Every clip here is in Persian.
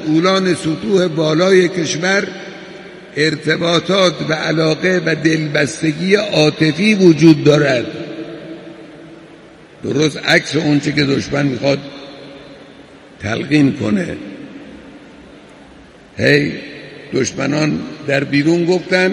مسئولان سطوح بالای کشور ارتباطات و علاقه و دلبستگی عاطفی وجود دارد، درست عکس اون چه که دشمن میخواد تلقین کنه. دشمنان در بیرون گفتن،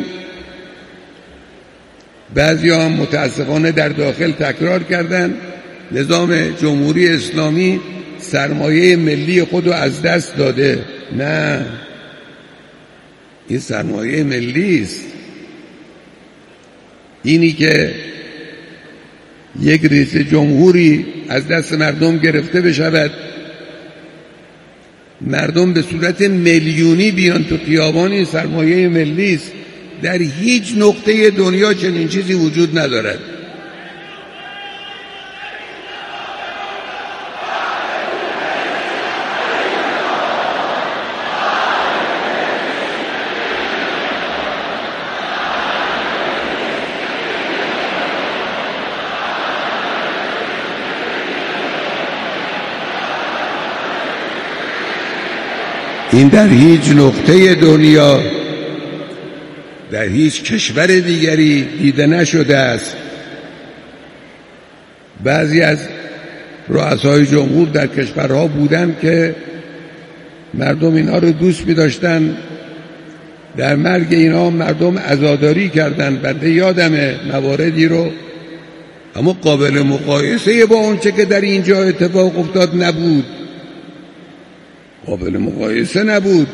بعضی هم متاسفانه در داخل تکرار کردن، نظام جمهوری اسلامی سرمایه ملی خود رو از دست داده. نه، این سرمایه ملی است. اینی که یک رئیس جمهوری از دست مردم گرفته بشود، مردم به صورت میلیونی بیان تو خیابان، این سرمایه ملی است. در هیچ نقطه دنیا چنین چیزی وجود ندارد. این در هیچ نقطه دنیا، در هیچ کشور دیگری دیده نشده است. بعضی از رؤسای جمهور در کشورها بودند که مردم اینا رو دوست می‌داشتن، در مرگ اینا مردم عزاداری کردند. بنده یادمه مواردی رو، اما قابل مقایسه با اون چه که در اینجا اتفاق افتاد نبود، قابل مقایسه نبود.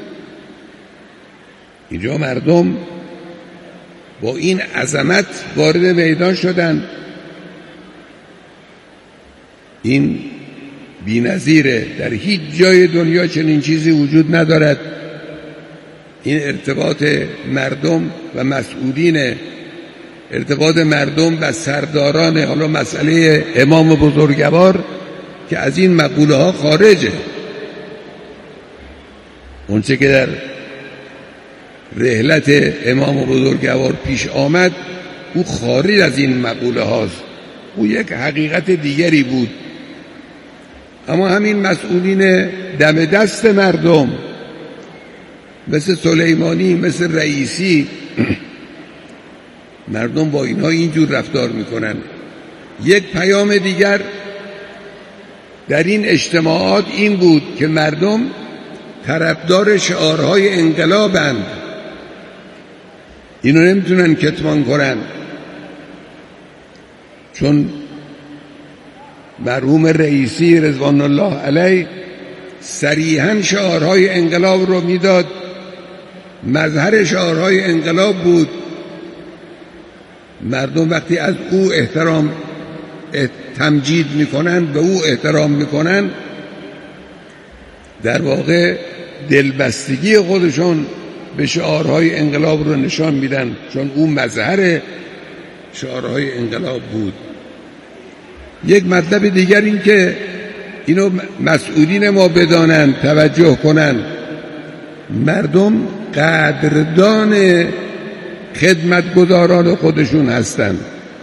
اینجا مردم با این عظمت وارد میدان شدن. این بی‌نظیره، در هیچ جای دنیا چنین چیزی وجود ندارد. این ارتباط مردم و مسئولین، ارتباط مردم و سرداران. حالا مسئله امام بزرگوار که از این مقوله ها خارجه، اونچه که در رحلت امام بزرگوار پیش آمد او خارج از این مقوله هاست، او یک حقیقت دیگری بود. اما همین مسئولین دم دست مردم مثل سلیمانی، مثل رئیسی، مردم با اینها اینجور رفتار میکنن. یک پیام دیگر در این اجتماعات این بود که مردم طرفدار شعارهای انقلابند، اینو نمیتونن کتمان کنن. چون مرحوم رئیسی رضوان الله علیه صریحاً شعارهای انقلاب رو میداد، مظهر شعارهای انقلاب بود. مردم وقتی از او تمجید میکنن، به او احترام میکنن، در واقع دلبستگی خودشون به شعارهای انقلاب رو نشان میدن، چون او مظهر شعارهای انقلاب بود. یک مطلب دیگر این که اینو مسئولین ما بدانن، توجه کنن، مردم قدردان خدمتگزاران خودشون هستن.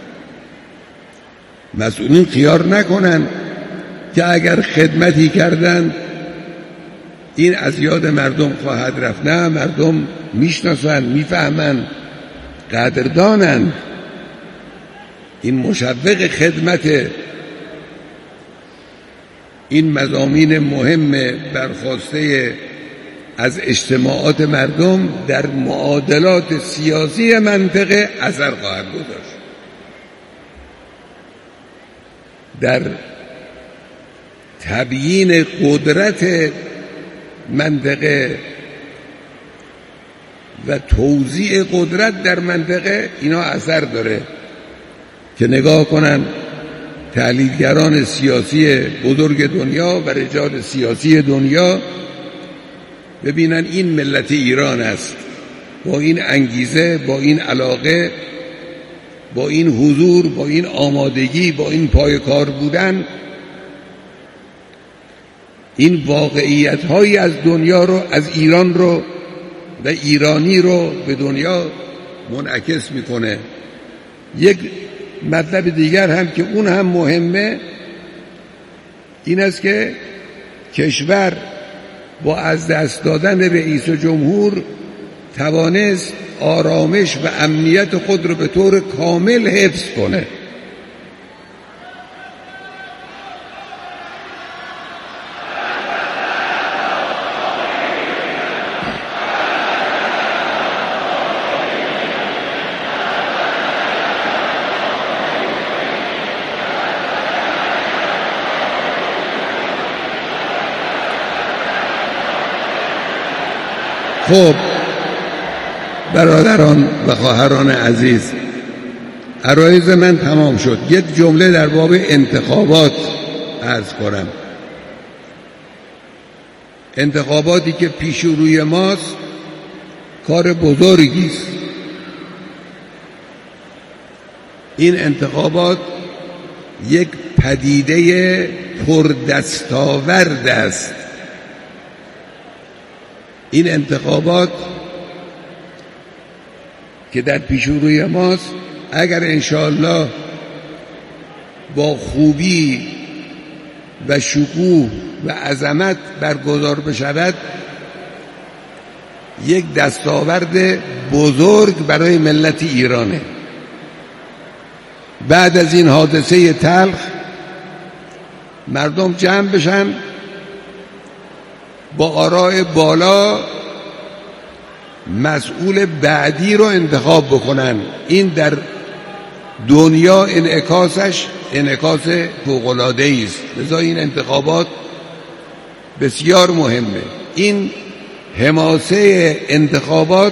مسئولین خیال نکنن که اگر خدمتی کردن این از یاد مردم خواهد رفت. نه، مردم میشناسن، میفهمن، قدردانن. این مشوق خدمت، این مضامین مهم برخواسته از اجتماعات مردم در معادلات سیاسی منطقه اثر خواهد گذاشت. در تبیین قدرت منطقه و توزیع قدرت در منطقه اینا اثر داره. که نگاه کنن تحلیلگران سیاسی بزرگ دنیا و رجال سیاسی دنیا، ببینن این ملت ایران است، با این انگیزه، با این علاقه، با این حضور، با این آمادگی، با این پایکار بودن، این واقعیت هایی از دنیا رو، از ایران رو و ایرانی رو به دنیا منعکس میکنه. یک مطلب دیگر هم که اون هم مهمه این است که کشور با از دست دادن رئیس جمهور توانست آرامش و امنیت خود رو به طور کامل حفظ کنه. خب برادران و خواهران عزیز، عرایض من تمام شد. یک جمله در باب انتخابات عرض کنم. انتخاباتی که پیش روی ماست کار بزرگی است. این انتخابات یک پدیده پردستاورد است. این انتخابات که در پیش روی ماست اگر انشاءالله با خوبی و شکوه و عظمت برگزار بشود، یک دستاورد بزرگ برای ملت ایرانه. بعد از این حادثه تلخ مردم جمع بشن، با آراء بالا مسئول بعدی رو انتخاب بکنن. این در دنیا انعکاسش انعکاس فوق‌العاده‌ای است. لذا این انتخابات بسیار مهمه. این حماسه انتخابات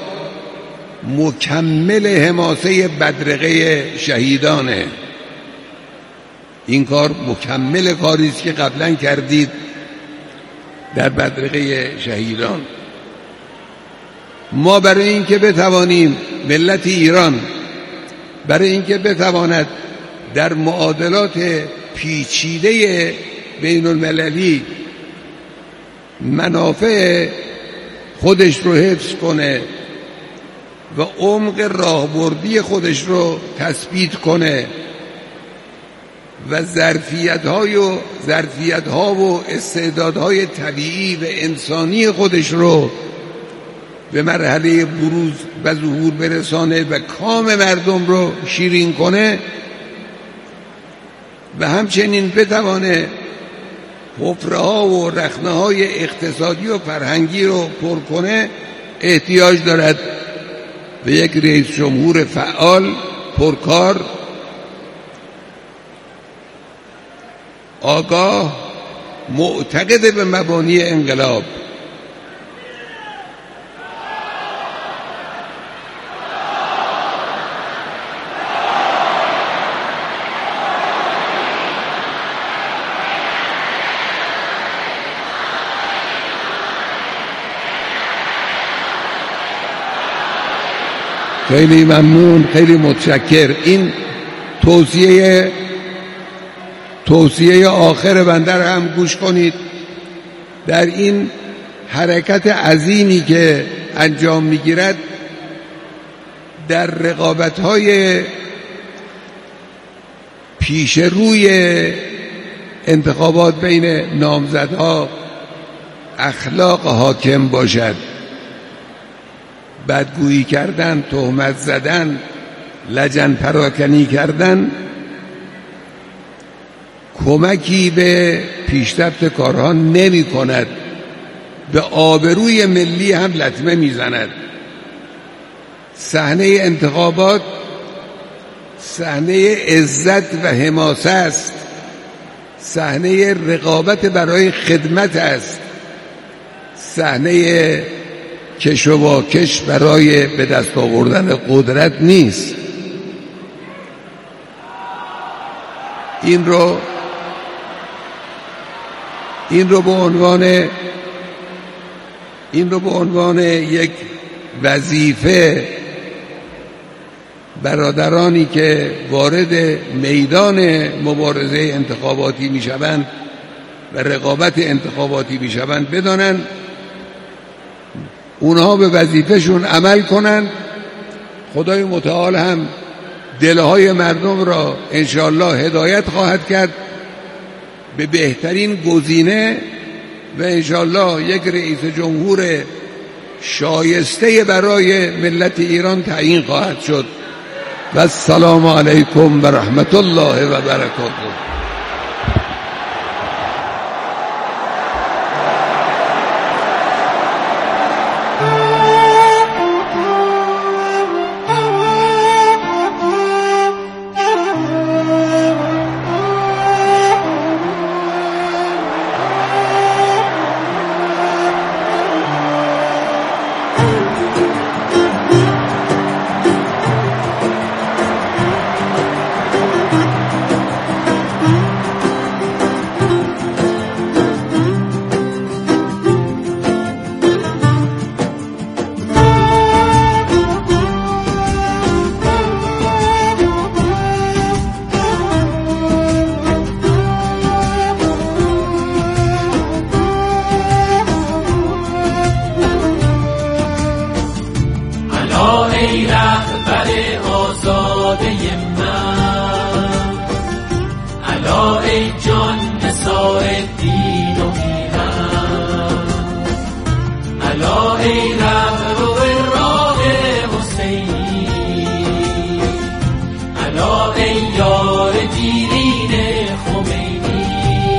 مکمل حماسه بدرقه شهیدانه. این کار مکمل کاری است که قبلا کردید در بدرقه شهیدان. ما برای اینکه بتوانیم، ملت ایران برای اینکه بتواند در معادلات پیچیده بین المللی منافع خودش رو حفظ کنه و عمق راهبردی خودش رو تثبیت کنه و ظرفیت‌ها و استعدادهای طبیعی و انسانی خودش رو به مرحله بروز و ظهور برسانه و کام مردم رو شیرین کنه و همچنین بتوانه حفره‌ها و رخنه‌های اقتصادی و فرهنگی رو پر کنه، احتیاج دارد به یک رئیس جمهور فعال، پرکار، آگاه، معتقد به مبانی انقلاب. خیلی ممنون، خیلی متشکر. این توصیه آخر بنده را هم گوش کنید. در این حرکت عظیمی که انجام میگیرد در رقابت‌های پیش روی انتخابات بین نامزدها اخلاق حاکم باشد. بدگویی کردن، تهمت زدن، لجن پراکنی کردن کمکی به پیشرفت کارها نمی کند، به آبروی ملی هم لطمه می زند. صحنه انتخابات صحنه عزت و حماسه است، صحنه رقابت برای خدمت است، صحنه کش و واکش برای به دست آوردن قدرت نیست. این رو به عنوان یک وظیفه برادرانی که وارد میدان مبارزه انتخاباتی میشوند و رقابت انتخاباتی میشوند بدانند، اونها به وظیفهشون عمل کنند. خدای متعال هم دلهای مردم را انشاءالله هدایت خواهد کرد به بهترین گزینه و انشالله یک رئیس جمهور شایسته برای ملت ایران تعیین خواهد شد. و السلام علیکم و رحمت الله و برکاته. ای رهبر آزاده من، الا ای جان نثار دین و میهن، الا ای رهرو راه حسینی، الا ای یار دیرین خمینی.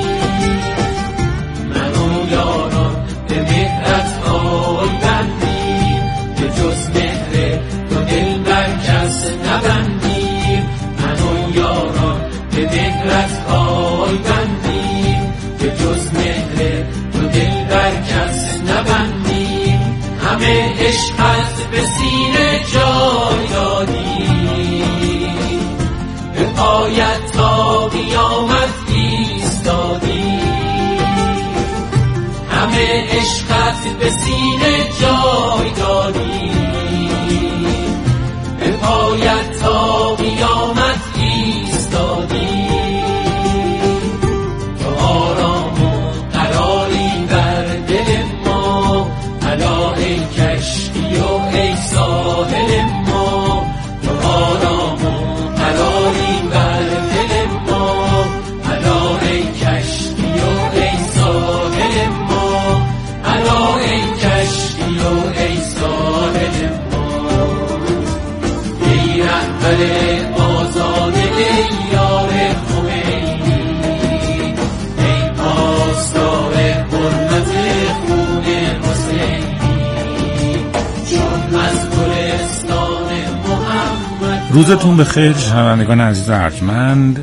من و یاران به مهرت آی بندیم، به جز مهر تو دل بر کس نبندیم. من و یاران به مهرت آی بندیم، به جز مهر تو دل بر کس نبندیم. همه عشقت به سینه جای دادیم، به پایت تا قیامت ایستادیم. همه عشقت به سینه جای دادیم، به پایت تا قیامت ایستادیم. تو آرام و قراری بر دل ما، الا ای کشتی و ای ساحل ما. تو آرام و قراری بر دل ما، الا ای کشتی و ای ساحل ما، الا ای کشتی و ای ساحل ما. ای رهبر آزاده ای یار خمینی، ای پاسدار حرمت خون حسینی، چون از گلستان محمد. روزتون بخیر شنوندگان عزیز ارجمند.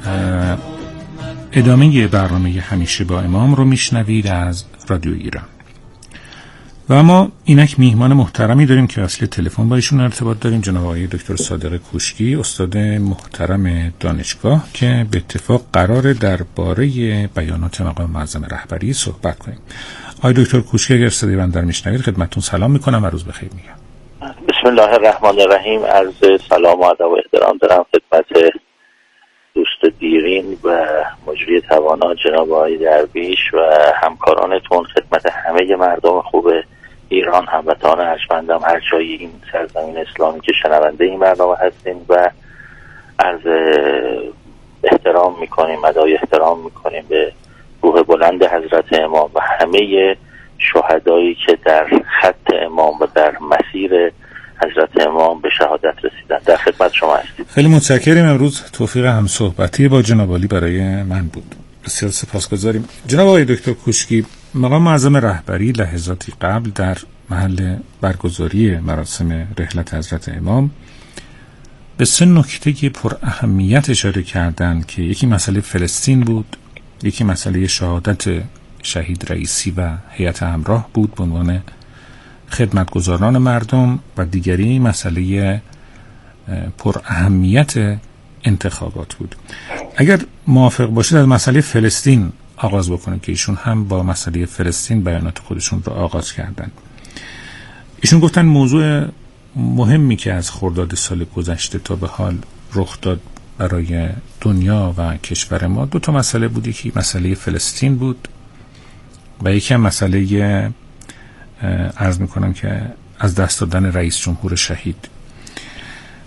ادامه برنامه همیشه با امام رو میشنوید از رادیو ایران و ما اینک میهمان محترمی داریم که اصل تلفن با ایشون ارتباط داریم، جناب آقای دکتر صادق کوشکی، استاد محترم دانشگاه، که به اتفاق قراره درباره بیانات مقام معظم رهبری صحبت کنیم. آقای دکتر کوشکی اگر صدای من در میشنوید خدمتتون سلام میکنم و روز بخیر میگم. بسم الله الرحمن الرحیم. عرض سلام و ادب و احترام دارم خدمت دوست دیرین و مجری توانا جناب آقای درویش و همکارانتون، خدمت همه مردم خوب ایران، هموطنان ارجمندم هر جای این سرزمین اسلامی که شنونده این برنامه هستین، و عرض احترام میکنیم، ادای احترام میکنیم به روح بلند حضرت امام و همه شهدایی که در خط امام و در مسیر حضرت امام به شهادت رسیدن. در خدمت شما هستیم. خیلی متشکریم. امروز توفیق همصحبتی با جناب عالی برای من بود. بسیار سپاسگزاریم. جناب آقای دکتر کوشکی، مقام معظم رهبری لحظاتی قبل در محل برگزاری مراسم رحلت حضرت امام به سه نکته پر اهمیت اشاره کردند که یکی مسئله فلسطین بود، یکی مسئله شهادت شهید رئیسی و هیئت همراه بود به عنوان خدمتگزاران مردم، و دیگری مسئله پر اهمیت انتخابات بود. اگر موافق باشید از مسئله فلسطین آغاز بکنیم که ایشون هم با مسئله فلسطین بیانات خودشون رو آغاز کردن. ایشون گفتن موضوع مهمی که از خرداد سال گذشته تا به حال رخ داد برای دنیا و کشور ما دو تا مسئله بود. یکی مسئله فلسطین بود و یکی هم مسئله عرض میکنم که از دست دادن رئیس جمهور شهید.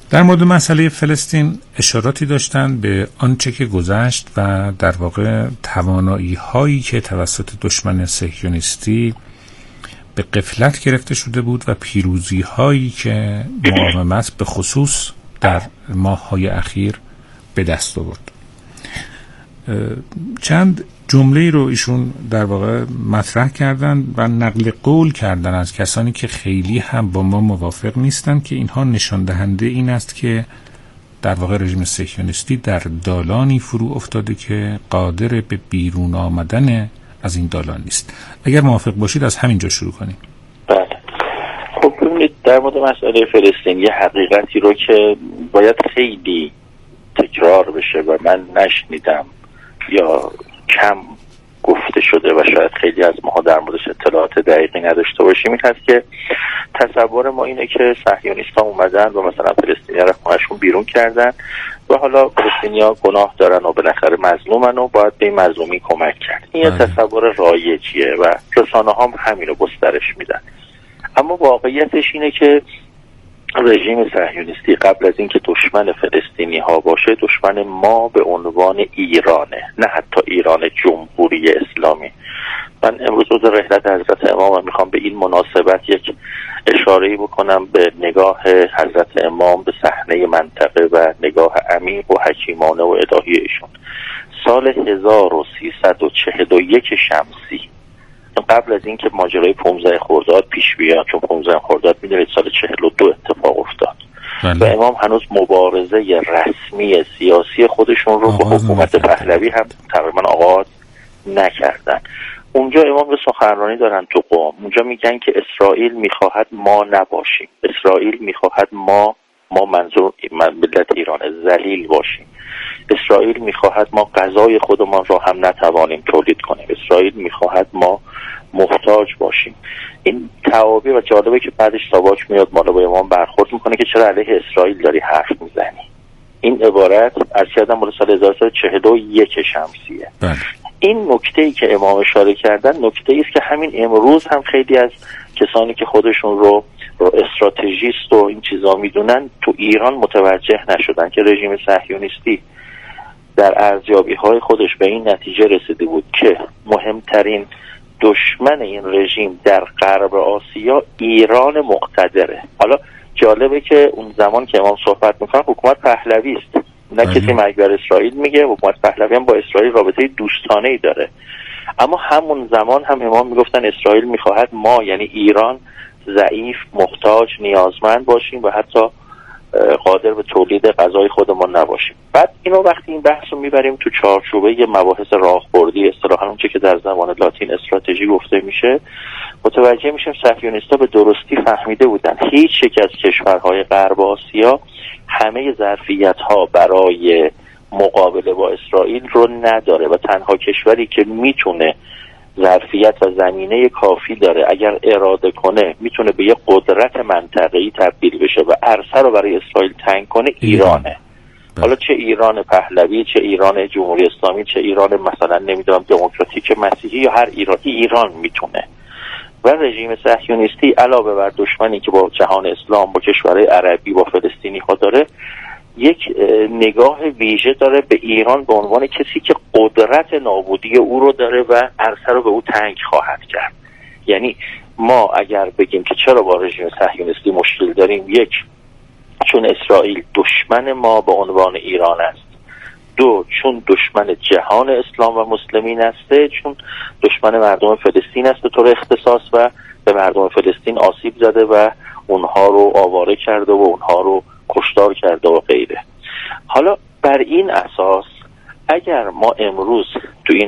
در مورد مسئله فلسطین اشاراتی داشتند به آنچه که گذشت و در واقع توانایی هایی که توسط دشمن صهیونیستی به غفلت گرفته شده بود و پیروزی هایی که مقاومت به خصوص در ماه‌های اخیر به دست آورد. چند جمله رو ایشون در واقع مطرح کردن و نقل قول کردن از کسانی که خیلی هم با ما موافق نیستن که اینها نشان دهنده این است که در واقع رژیم صهیونیستی در دالانی فرو افتاده که قادر به بیرون آمدن از این دالان نیست. اگر موافق باشید از همینجا شروع کنیم. بله. خب ببینید در مورد مسئله فلسطین یه حقیقتی رو که باید خیلی تکرار بشه و من نشنیدم یا کم گفته شده و شاید خیلی از ما در موردش اطلاعات دقیقی نداشته باشیم، این هست که تصور ما اینه که صهیونیست‌ها اومدن و مثلا فلسطینی‌ها رو خونه‌شون بیرون کردن و حالا فلسطینی‌ها گناه دارن و بالاخره مظلومن و باید به این مظلومی کمک کرد. این یه تصور رایجیه و رسانه‌ها هم همین رو گسترش میدن. اما واقعیتش اینه که رژیم صهیونیستی قبل از اینکه دشمن فلسطینی ها باشه دشمن ما به عنوان ایرانه، نه حتی ایران جمهوری اسلامی. من امروز روز رحلت حضرت امام میخوام به این مناسبت یک اشاره‌ای بکنم به نگاه حضرت امام به صحنه منطقه و نگاه عمیق و حکیمانه و الهی ایشون. سال 1341 شمسی، قبل از اینکه ماجرای 15 خرداد پیش بیاد، چون 15 خرداد میدونید سال 42 اتفاق افتاد و امام هنوز مبارزه رسمی سیاسی خودشون رو با حکومت پهلوی هم تقریبا آغاز نکردن. اونجا امام به سخنرانی دارن تو قم، اونجا میگن که اسرائیل میخواهد ما نباشیم، اسرائیل میخواهد ما منظور ملت ایران ذلیل باشیم، اسرائیل میخواهد ما غذای خودمان را هم نتوانیم تولید کنیم، اسرائیل میخواهد ما محتاج باشیم. این تعابیر و جالبه که بعدش ساواک میاد مالا با امام برخورد میکنه که چرا علیه اسرائیل داری حرف میزنی. این عبارت از کردم مال سال 1341 شمسیه. این نکته‌ای که امام اشاره کردن نکته‌ای است که همین امروز هم خیلی از کسانی که خودشون رو استراتژیست و این چیزا میدونن تو ایران متوجه نشدن که رژیم صهیونیستی در ارزیابی‌های خودش به این نتیجه رسیده بود که مهمترین دشمن این رژیم در غرب آسیا ایران مقتدره. حالا جالبه که اون زمان که امام صحبت میکنن حکومت پهلوی است، نه کسی مرگ بر اسرائیل میگه، حکومت پهلوی هم با اسرائیل رابطه دوستانه‌ای داره. اما همون زمان هم امام میگفتن اسرائیل میخواهد ما یعنی ایران ضعیف، محتاج، نیازمند باشیم و حتی قادر به تولید غذای خودمون نباشیم. بعد اینو وقتی این بحث رو میبریم تو چارچوبه مباحث راهبردی، اصطلاحاً اون چه که در زبان لاتین استراتژی گفته میشه، متوجه میشیم صهیونیست‌ها به درستی فهمیده بودن هیچ یک از کشورهای غرب آسیا همه ظرفیت‌ها برای مقابله با اسرائیل رو نداره و تنها کشوری که میتونه ظرفیت و زمینه کافی داره اگر اراده کنه میتونه به یه قدرت منطقه‌ای تبدیل بشه و عرصه رو برای اسرائیل تنگ کنه ایرانه. حالا چه ایران پهلوی، چه ایران جمهوری اسلامی، چه ایران مثلا نمیدونم دموکراتیک مسیحی یا هر ایران میتونه. و رژیم صهیونیستی علاوه بر دشمنی که با جهان اسلام، با کشورهای عربی، با فلسطینی ها داره، یک نگاه ویژه داره به ایران به عنوان کسی که قدرت نابودی او رو داره و عرصه رو به او تنگ خواهد کرد. یعنی ما اگر بگیم که چرا با رژیم صهیونیستی مشکل داریم، یک، چون اسرائیل دشمن ما به عنوان ایران است، دو، چون دشمن جهان اسلام و مسلمین است، چون دشمن مردم فلسطین است به طور اختصاص و به مردم فلسطین آسیب زده و اونها رو آواره کرده و اونها رو کشتار کرده و غیره. حالا بر این اساس اگر ما امروز تو این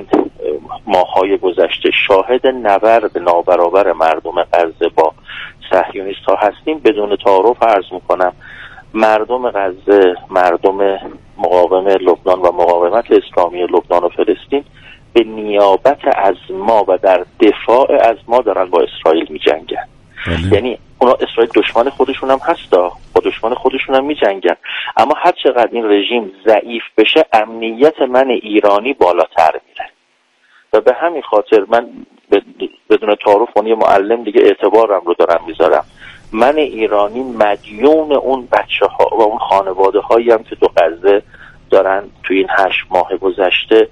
ماه‌های گذشته شاهد نبرد نابرابر مردم غزه با صهیونیست‌ها هستیم، بدون تعارف عرض می‌کنم مردم غزه، مردم مقاوم لبنان و مقاومت اسلامی لبنان و فلسطین به نیابت از ما و در دفاع از ما دارن با اسرائیل می‌جنگن. یعنی اونا اسرائیل دشمن خودشون هم هستا، با دشمن خودشون هم می‌جنگن، اما هر چقدر این رژیم ضعیف بشه امنیت من ایرانی بالاتر میره و به همین خاطر من بدون تعارف اون یه معلم دیگه اعتبارم رو دارم میذارم. من ایرانی مدیون اون بچه ها و اون خانواده هایی هم که تو غزه دارن تو این 8 ماه گذشته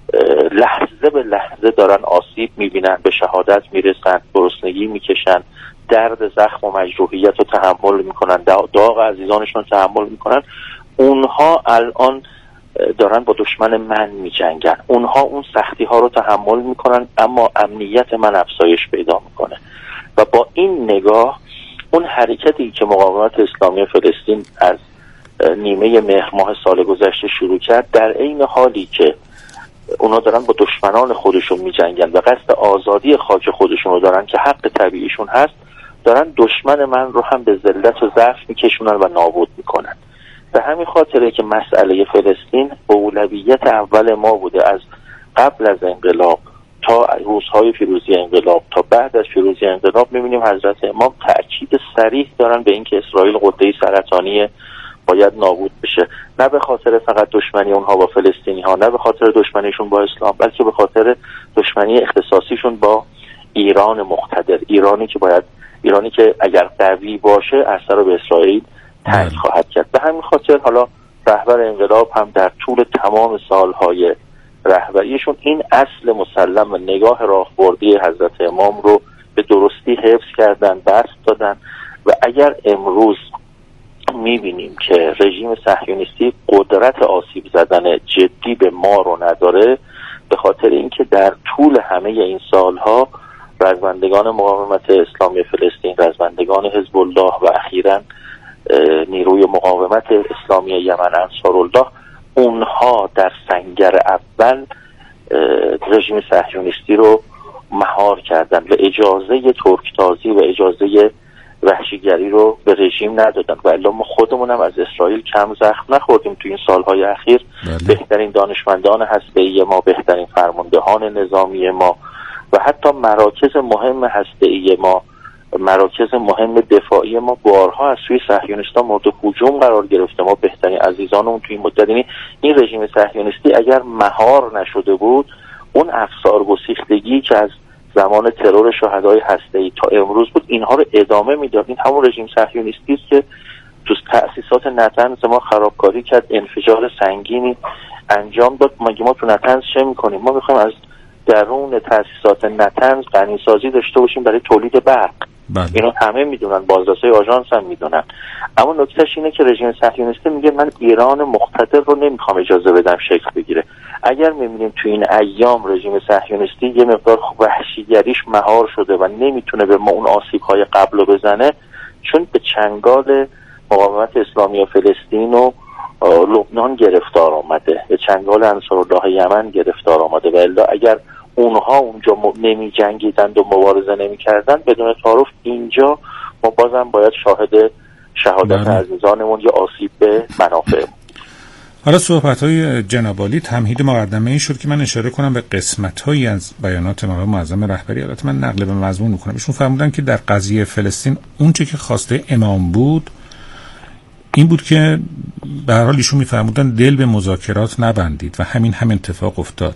لحظه به لحظه دارن آسیب میبینن، به شهادت میرسن، گرسنگی میکشن، درد زخم و مجروحیت رو تحمل میکنن، داغ عزیزانشون تحمل میکنن. اونها الان دارن با دشمن من میجنگن، اونها اون سختی ها رو تحمل میکنن، اما امنیت من افزایش پیدا میکنه. و با این نگاه اون حرکتی که مقاومت اسلامی فلسطین از نیمه مهر ماه سال گذشته شروع کرد، در عین حالی که اونا دارن با دشمنان خودشون میجنگن و قصد آزادی خاک خودشون رو دارن که حق طبیعیشون هست، دارن دشمن من رو هم به ذلت و ضعف میکشونن و نابود میکنن. به همین خاطره که مسئله فلسطین اولویت اول ما بوده. از قبل از انقلاب تا روزهای پیروزی انقلاب تا بعد از پیروزی انقلاب میبینیم حضرت امام تأکید صریح دارن به اینکه اسرائیل غده سرطانی باید نابود بشه، نه به خاطر فقط دشمنی اونها با فلسطینی ها، نه به خاطر دشمنیشون با اسلام، بلکه به خاطر دشمنی اختصاصیشون با ایران مقتدر، ایرانی که اگر قوی باشه اثر رو به اسرائیل تنگ خواهد کرد. به همین خاطر حالا رهبر انقلاب هم در طول تمام سالهای رهبریشون این اصل مسلم و نگاه راهبردی حضرت امام رو به درستی حفظ کردن، بسط دادن. و اگر امروز میبینیم که رژیم صهیونیستی قدرت آسیب زدن جدی به ما رو نداره، به خاطر اینکه در طول همه این سالها رزمندگان مقاومت اسلامی فلسطین، رزمندگان حزب الله و اخیراً نیروی مقاومت اسلامی یمن انصارالله، اونها در سنگر اول رژیم صهیونیستی رو مهار کردن و اجازه ترکتازی و اجازه وحشیگری رو به رژیم ندادن. و الا ما خودمونم از اسرائیل کم زخم نخوردیم تو این سالهای اخیر. بهترین دانشمندان هسته‌ای ما، بهترین فرماندهان نظامی ما و حتی مراکز مهم هسته‌ای ما، مراکز مهم دفاعی ما بارها از سوی صهیونیستان مورد هجوم قرار گرفته. ما بهترین عزیزانمون توی این مدت، یعنی این رژیم صهیونیستی اگر مهار نشده بود، اون افسار گسیختگی که از زمان ترور شهدای هسته‌ای تا امروز بود، اینها رو ادامه میداد. این همون رژیم صهیونیستی است که تو تأسیسات نطنز ما خرابکاری کرد، انفجار سنگینی انجام داد. ما تو نطنز چه میکنیم؟ ما میخوایم از درون تأسیسات نطنز غنیسازی داشته باشیم برای تولید برق. اینو همه میدونن، بازرسای آژانس هم میدونن. اما نکتهش اینه که رژیم صهیونیستی میگه من ایران مقتدر رو نمیخوام اجازه بدم شکل بگیره. اگر میبینیم تو این ایام رژیم صهیونیستی یه مقدار وحشیگریش مهار شده و نمیتونه به ما اون آسیب‌های قبل رو بزنه، چون به چنگال مقاومت اسلامی و فلسطین و لبنان گرفتار آمده، به چنگال انصارالله یمن گرفتار آمده. و الا اگر اونها اونجا نمی جنگیدند و مبارزه نمی کردند، بدون تعارف اینجا ما بازم باید شاهد شهادت عزیزانمون یا آسیب به منافع. حالا صحبت‌های جناب عالی تمهید مقدمه این شد که من اشاره کنم به قسمت‌هایی از بیانات مقام معظم رهبری. البته من نقل به مضمون می‌کنم. ایشون فرمودن که در قضیه فلسطین اون چه که خواسته امام بود این بود که به هر حال ایشون می‌فرمودن دل به مذاکرات نبندید و همین اتفاق افتاد.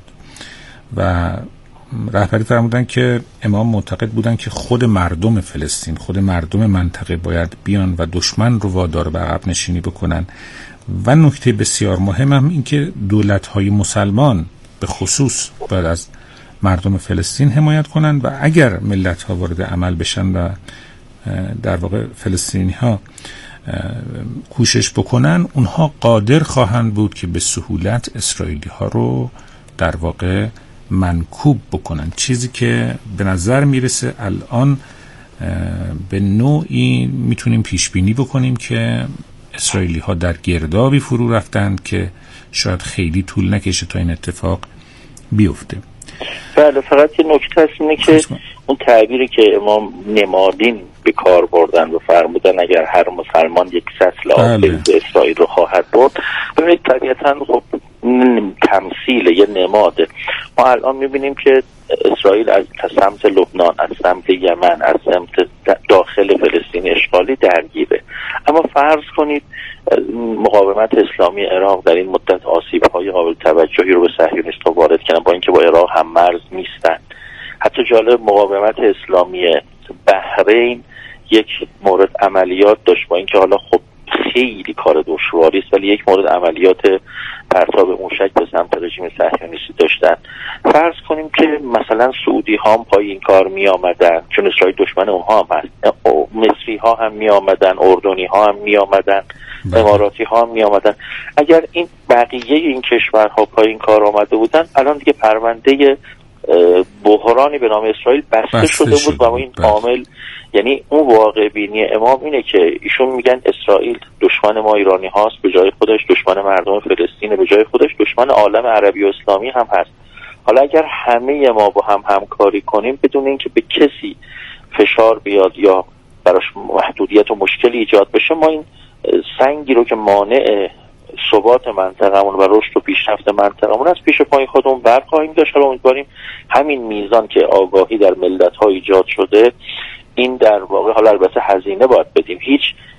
و رهبری فرمودن که امام معتقد بودن که خود مردم فلسطین، خود مردم منطقه باید بیان و دشمن رو وادار به عقب نشینی بکنن. و نکته بسیار مهم هم این که دولت‌های مسلمان به خصوص باید از مردم فلسطین حمایت کنن و اگر ملت‌ها وارد عمل بشن و در واقع فلسطینی‌ها کوشش بکنن، اونها قادر خواهند بود که به سهولت اسرائیلی‌ها رو در واقع منکوب بکنن. چیزی که به نظر میرسه الان به نوعی میتونیم پیش بینی بکنیم که اسرائیلی ها در گردابی فرو رفتند که شاید خیلی طول نکشه تا این اتفاق بیفته. بله، فقط یه نکته است اینه که اون تعبیری که امام نمادین به کار بردن و فرمودن اگر هر مسلمان یک سطل آب اسرائیل رو خواهد برد، ببینید طبیعتاً خب تمثیل یه نماده. ما الان میبینیم که اسرائیل از سمت لبنان، از سمت یمن، از سمت داخل فلسطین اشغالی درگیره. اما فرض کنید مقاومت اسلامی عراق در این مدت آسیب‌های قابل توجهی رو به صهیونیست‌ها وارد کردن، با اینکه با عراق هم مرز نیستن. حتی جالب مقاومت اسلامی بحرین یک مورد عملیات داشت، با اینکه حالا خب خیلی کار دشواری است، ولی یک مورد عملیات پرتاب موشک به سمت رژیم صهیونیستی داشتن. فرض کنیم که مثلا سعودی ها هم پای این کار می آمدن، چون اسرائیل دشمن اونها هم هست، مصری ها هم می آمدن، اردنی ها هم می آمدن، اماراتی ها هم می آمدن. اگر این بقیه این کشورها پای این کار آمده بودن، الان دیگه پرونده بحرانی به نام اسرائیل بسته شده بود و این عامل، یعنی اون واقع بینی امام اینه که ایشون میگن اسرائیل دشمن ما ایرانی هاست، به جای خودش دشمن مردم فلسطین، به جای خودش دشمن عالم عربی و اسلامی هم هست. حالا اگر همه ما با هم همکاری کنیم بدون اینکه به کسی فشار بیاد یا براش محدودیت و مشکلی ایجاد بشه، ما این سنگی رو که مانع ثبات منطقمون و رشد و پیشرفت منطقمون از پیش پای خودمون برخواهیم داشت. حالا امیدواریم همین میزان که آگاهی در ملت‌ها ایجاد شده، این در واقع، حالا البته هزینه باید بدیم، هیچ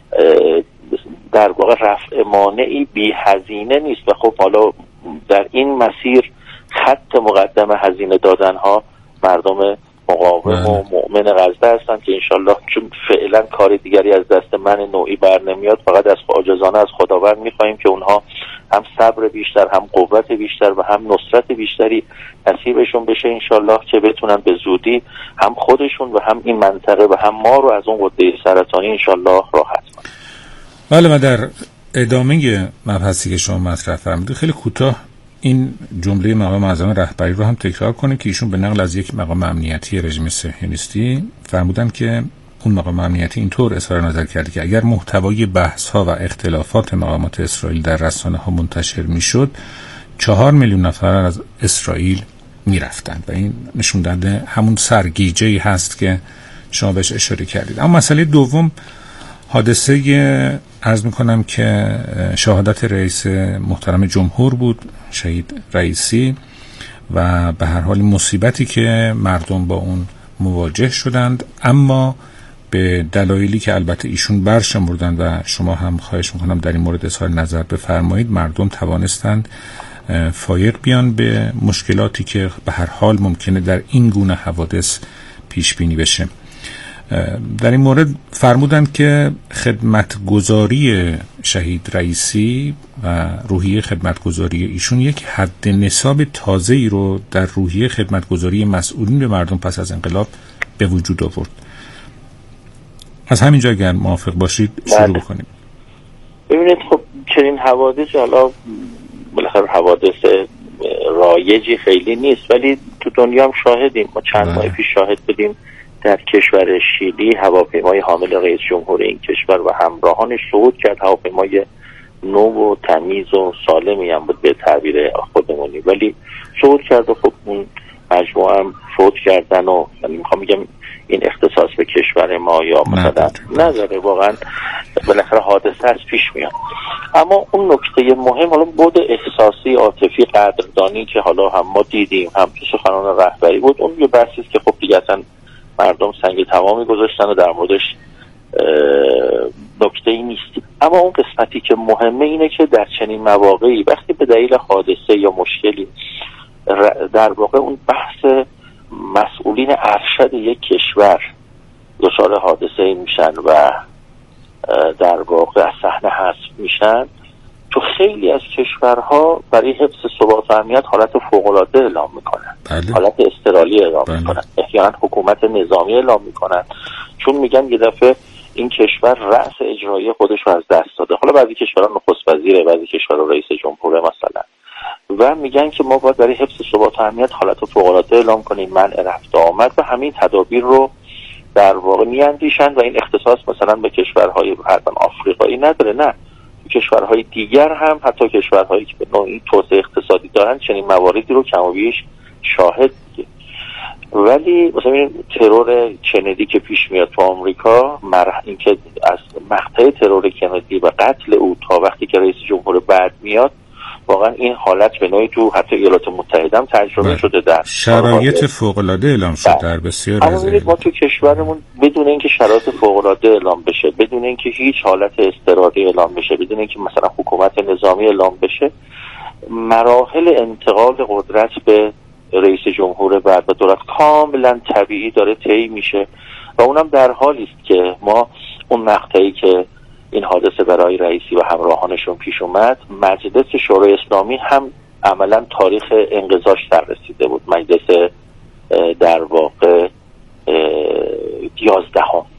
در واقع رفع مانعی بی هزینه نیست و خب حالا در این مسیر خط مقدم هزینه دادن ها مردم مقاوم و مؤمن غزه هستن که انشالله، چون فعلا کار دیگری از دست من نوعی بر نمیاد، فقط از عاجزانه از خداوند میخوایم که اونها هم صبر بیشتر، هم قوت بیشتر و هم نصرت بیشتری نصیبشون بشه انشالله، که بتونن به زودی هم خودشون و هم این منطقه و هم ما رو از اون غده سرطانی انشالله راحت کنن. بله، و در ادامه مبحثی که شما مطرح فرمودید خیلی کوتاه این جمله مقام اعظم رهبری رو هم تکرار کنیم که ایشون به نقل از یک مقام امنیتی رژیم صهیونیستی فرمودن که اون مقام امنیتی اینطور اظهار نظر کرده که اگر محتوای بحث ها و اختلافات مقامات اسرائیل در رسانه ها منتشر میشد 4 میلیون نفر از اسرائیل میرفتند و این نشون دهنده همون سرگیجه‌ای هست که شما بهش اشاره کردید. اما مسئله دوم حادثه عرض میکنم که شهادت رئیس محترم جمهور بود، شهید رئیسی، و به هر حال مصیبتی که مردم با اون مواجه شدند، اما به دلایلی که البته ایشون برشمردند و شما هم خواهش میکنم در این مورد اظهار نظر بفرمایید، مردم توانستند فایق بیان به مشکلاتی که به هر حال ممکنه در این گونه حوادث پیش بینی بشه. در این مورد فرمودند که خدمتگزاری شهید رئیسی و روحیه خدمتگزاری ایشون یک حد نصاب تازه‌ای رو در روحیه خدمتگزاری مسئولین به مردم پس از انقلاب به وجود آورد. از همینجا اگر موافق باشید شروع بکنیم. ببینید، خب چنین حوادث، حالا بالاخره حوادث رایجی خیلی نیست، ولی تو دنیا هم شاهدیم. ما چند ماه پیش شاهد بودیم در کشور شیلی هواپیمای حامل رئیس جمهور این کشور و همراهانش صعود کرد. هواپیمای نو و تمیز و سالمی هم بود به تعبیر خودمونی، ولی صعود کرد و خب اون مجموعه هم فوت کردن و یعنی میخوام بگم این اختصاص به کشور ما یا مثلا نداره، واقعا بالاخره حادثه از پیش میاد. اما اون نکته مهم، حالا بود احساسی، عاطفی، قدردانی که حالا هم ما دیدیم، هم تو سخنان رهبری بود، اون یه بحثی است که خب دیگه اصلا مردم سنگ تمامی گذاشتن و در موردش نکته‌ای نیست. اما اون قسمتی که مهمه اینه که در چنین مواقعی وقتی به دلیل حادثه یا مشکلی در واقع اون بحث مسئولین ارشد یک کشور دچار حادثه میشن و در واقع از صحنه حذف میشن، تو خیلی از کشورها برای حفظ ثبات و امنیت حالت فوق‌العاده اعلام میکنن. حالت اضطراری اعلام میکنن، احیانا حکومت نظامی اعلام میکنن، چون میگن یه دفعه این کشور رأس اجرایی خودش رو از دست داده. حالا بعضی کشورها نخست وزیره، بعضی کشورها رئیس جمهوره مثلا، و میگن که ما باید برای حفظ ثبات و امنیت حالت فوق‌العاده اعلام کنیم، منع رفت آمد و همین تدابیر رو در واقع میاندیشن و این اختصاص مثلا به کشورهای حتما آفریقایی نداره، نه، کشورهای دیگر هم، حتی کشورهایی که به نوعی توسعه اقتصادی دارن، چنین مواردی رو کم و بیش شاهد دیگه. ولی مثلا ترور کندی که پیش میاد تو آمریکا، این که از مقطع ترور کندی و قتل او تا وقتی که رئیس جمهور بعد میاد، واقعا این حالت به نوعی تو حتی ایالات متحده هم تجربه شده، در شرایط فوق‌العاده اعلام شد در بسیاری از ما تو کشورمون بدون اینکه شرایط فوق‌العاده اعلام بشه، بدون اینکه هیچ حالت اضطراری اعلام بشه، بدون اینکه مثلا حکومت نظامی اعلام بشه، مراحل انتقال قدرت به رئیس جمهور بعد و دولت کاملا طبیعی داره طی میشه و اونم در حالی است که ما اون مقطعی که این حادثه برای رئیسی و همراهانشون پیش اومد، مجلس شورای اسلامی هم عملا تاریخ انقضاش سر رسیده بود. مجلس در واقع 11